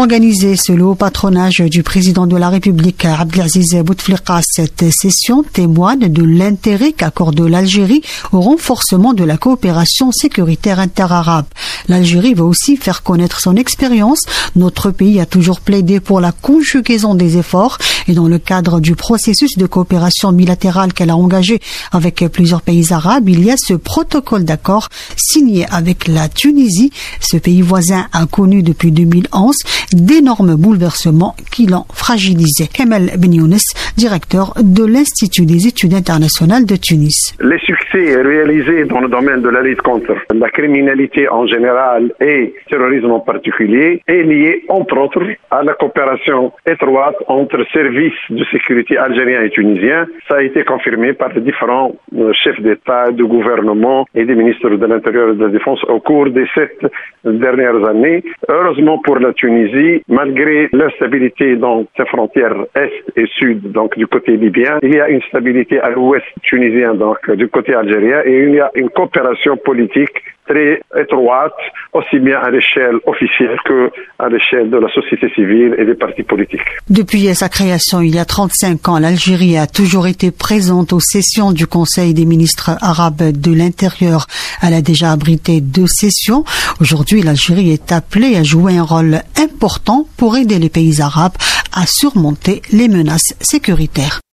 Organisée sous le haut patronage du président de la République, Abdelaziz Bouteflika, cette session témoigne de l'intérêt qu'accorde l'Algérie au renforcement de la coopération sécuritaire interarabe. L'Algérie veut aussi faire connaître son expérience. Notre pays a toujours plaidé pour la conjugaison des efforts et dans le cadre du processus de coopération bilatérale qu'elle a engagé avec plusieurs pays arabes, il y a ce protocole d'accord signé avec la Tunisie. Ce pays voisin a connu depuis 2011 d'énormes bouleversements qui l'ont fragilisé. Kamel Ben Younes, directeur de l'Institut des études internationales de Tunis. Les succès réalisés dans le domaine de la lutte contre la criminalité en général et le terrorisme en particulier est lié, entre autres, à la coopération étroite entre services de sécurité algériens et tunisiens. Ça a été confirmé par les différents chefs d'État, de gouvernement et des ministres de l'Intérieur et de la Défense au cours des 7 dernières années. Heureusement pour la Tunisie, malgré l'instabilité dans ses frontières est et sud, donc du côté libyen, il y a une stabilité à l'ouest tunisien, donc du côté algérien, et il y a une coopération politique très étroite, aussi bien à l'échelle officielle qu'à l'échelle de la société civile et des partis politiques. Depuis sa création il y a 35 ans, l'Algérie a toujours été présente aux sessions du Conseil des ministres arabes de l'Intérieur. Elle a déjà abrité 2 sessions. Aujourd'hui, l'Algérie est appelée à jouer un rôle important pour aider les pays arabes à surmonter les menaces sécuritaires.